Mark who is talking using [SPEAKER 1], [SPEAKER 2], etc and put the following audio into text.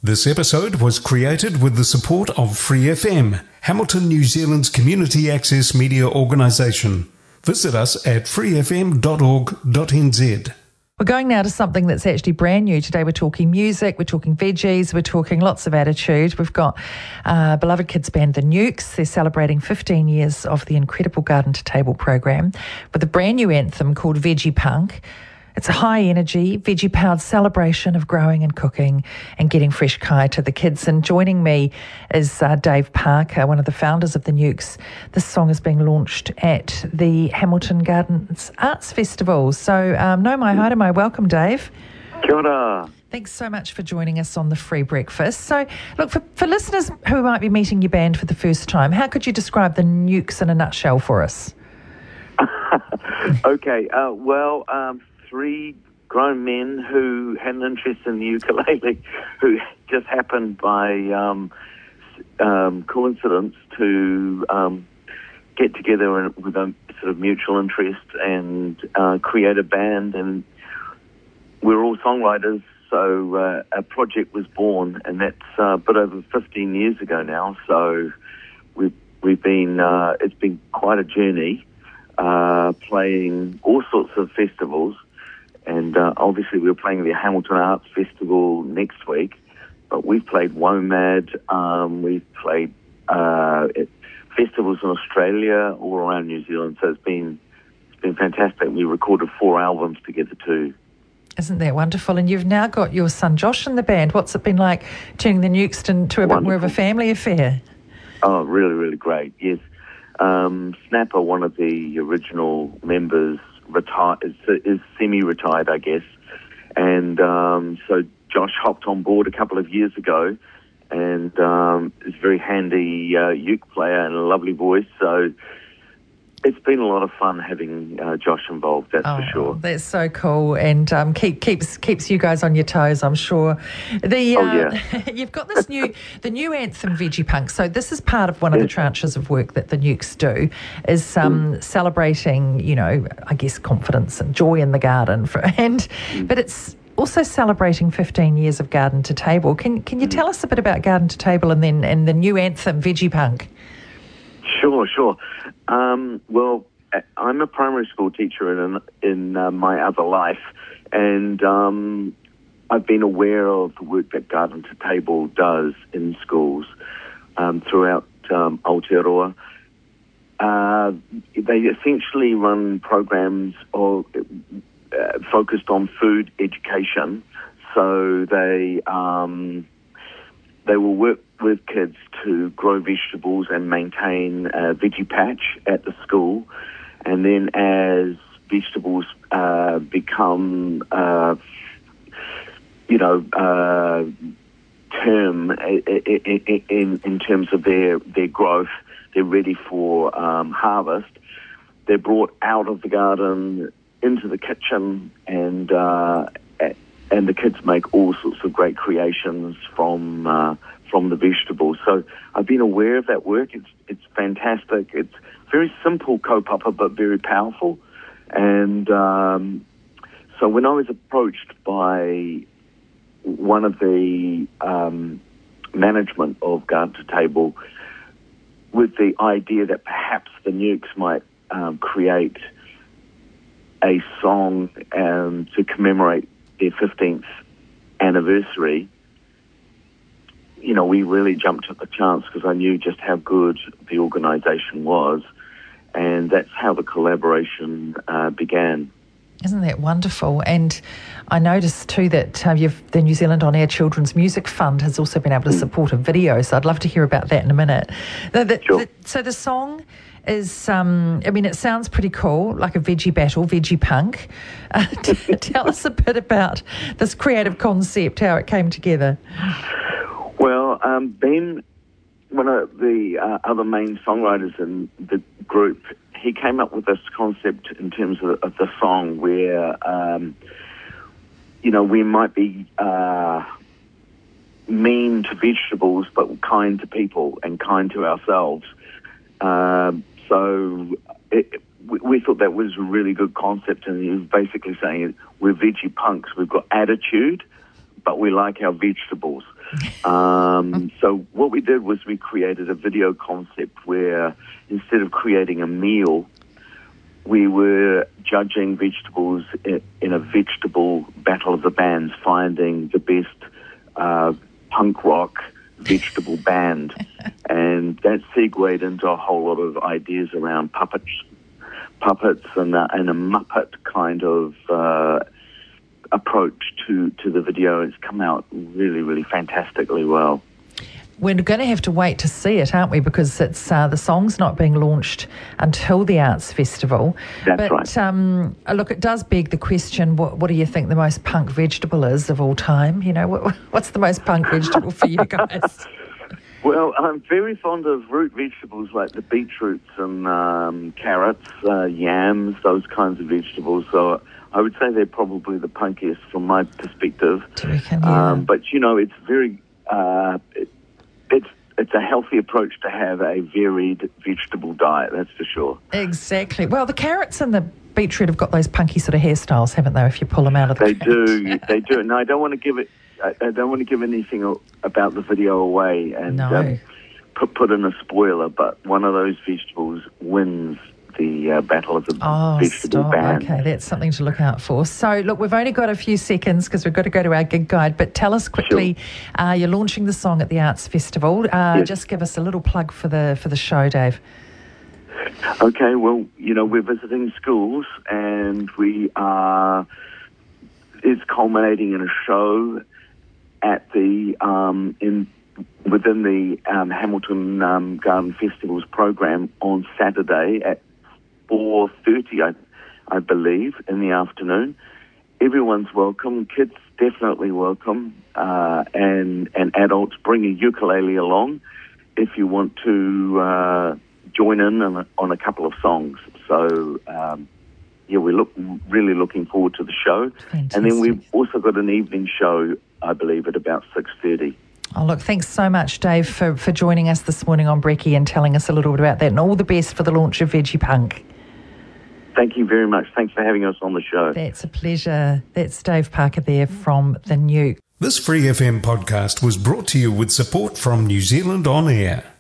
[SPEAKER 1] This episode was created with the support of Free FM, Hamilton, New Zealand's community access media organisation. Visit us at freefm.org.nz.
[SPEAKER 2] We're going now to something that's actually brand new. Today we're talking music, we're talking veggies, we're talking lots of attitude. We've got beloved kids band The Nukes. They're celebrating 15 years of the incredible Garden to Table program with a brand new anthem called Veggie Punk. It's a high-energy, veggie-powered celebration of growing and cooking and getting fresh kai to the kids. And joining me is Dave Parker, one of the founders of The Nukes. This song is being launched at the Hamilton Gardens Arts Festival. So, no mai haere mai. Welcome, Dave.
[SPEAKER 3] Kia ora.
[SPEAKER 2] Thanks so much for joining us on the Free Breakfast. So, look, for listeners who might be meeting your band for the first time, how could you describe The Nukes in a nutshell for us?
[SPEAKER 3] Okay, three grown men who had an interest in the ukulele, who just happened by coincidence to get together with a sort of mutual interest and create a band. And we're all songwriters, so a project was born, and that's a bit over 15 years ago now. So we've been it's been quite a journey, playing all sorts of festivals. And obviously we're playing the Hamilton Arts Festival next week, but we've played WOMAD, we've played at festivals in Australia, all around New Zealand, so it's been fantastic. We recorded 4 albums together too.
[SPEAKER 2] Isn't that wonderful? And you've now got your son Josh in the band. What's it been like turning the Nukes into a bit more of a family affair? Oh,
[SPEAKER 3] really, really great, yes. Snapper, one of the original members, is semi-retired, I guess, and so Josh hopped on board a couple of years ago, and is a very handy uke player and a lovely voice. So it's been a lot of fun having Josh involved. That's for sure.
[SPEAKER 2] That's so cool, and keeps you guys on your toes, I'm sure. You've got this the new anthem, Veggie Punk. So this is part of one of the tranches of work that the Nukes do, is celebrating, I guess, confidence and joy in the garden, but it's also celebrating 15 years of Garden to Table. Can you tell us a bit about Garden to Table and the new anthem, Veggie Punk?
[SPEAKER 3] Sure. Well, I'm a primary school teacher in my other life, and I've been aware of the work that Garden to Table does in schools throughout Aotearoa. They essentially run programs focused on food education, so they will work with kids to grow vegetables and maintain a veggie patch at the school. And then as vegetables become, term in terms of their growth, they're ready for harvest. They're brought out of the garden into the kitchen, and the kids make all sorts of great creations from the vegetables. So I've been aware of that work. It's fantastic. It's very simple kaupapa, but very powerful. And so when I was approached by one of the management of Garden to Table with the idea that perhaps the Nukes might create a song to commemorate their 15th anniversary, we really jumped at the chance because I knew just how good the organisation was, and that's how the collaboration began.
[SPEAKER 2] Isn't that wonderful? And I noticed too that the New Zealand On Air Children's Music Fund has also been able to support a video, so I'd love to hear about that in a minute.
[SPEAKER 3] Sure.
[SPEAKER 2] So the song is, it sounds pretty cool, like a veggie battle, Veggie Punk. Tell us a bit about this creative concept, how it came together.
[SPEAKER 3] Well, Ben, one of the other main songwriters in the group, he came up with this concept in terms of the song where, we might be mean to vegetables but kind to people and kind to ourselves. So we thought that was a really good concept, and he was basically saying we're veggie punks. We've got attitude, but we like our vegetables. So what we did was we created a video concept where instead of creating a meal, we were judging vegetables in a vegetable battle of the bands, finding the best punk rock vegetable band. And that segued into a whole lot of ideas around puppets and a Muppet kind of approach to the video. It's come out really, really fantastically well.
[SPEAKER 2] We're going to have to wait to see it, aren't we? Because it's the song's not being launched until the Arts Festival.
[SPEAKER 3] That's
[SPEAKER 2] right. Look, it does beg the question, what do you think the most punk vegetable is of all time? You know, what's the most punk vegetable for you guys?
[SPEAKER 3] Well, I'm very fond of root vegetables like the beetroots and carrots, yams, those kinds of vegetables. So I would say they're probably the punkiest from my perspective.
[SPEAKER 2] Do you reckon? Yeah.
[SPEAKER 3] But, you know, it's very... It's a healthy approach to have a varied vegetable diet, that's for sure.
[SPEAKER 2] Exactly. Well, the carrots and the beetroot have got those punky sort of hairstyles, haven't they, if you pull them out of the
[SPEAKER 3] They do. No, I don't want to give anything about the video away and put in a spoiler, but one of those vegetables wins the battle of the vegetable band.
[SPEAKER 2] Okay, that's something to look out for. So, look, we've only got a few seconds because we've got to go to our gig guide, but tell us quickly, you're launching the song at the Arts Festival.
[SPEAKER 3] Yes.
[SPEAKER 2] Just give us a little plug for the show, Dave.
[SPEAKER 3] Okay, well, you know, we're visiting schools and it's culminating in a show at the within the Hamilton Garden Festival's program on Saturday at 4:30, I believe, in the afternoon. Everyone's welcome. Kids definitely welcome, and adults. Bring a ukulele along if you want to join in on a couple of songs. So, we're really looking forward to the show.
[SPEAKER 2] Fantastic.
[SPEAKER 3] And then we've also got an evening show, I believe, at about 6:30.
[SPEAKER 2] Oh, look, thanks so much, Dave, for joining us this morning on Brekkie and telling us a little bit about that, and all the best for the launch of Veggie Punk.
[SPEAKER 3] Thank you very much. Thanks for having us on the show.
[SPEAKER 2] That's a pleasure. That's Dave Parker there from The Nuke.
[SPEAKER 1] This Free FM podcast was brought to you with support from New Zealand On Air.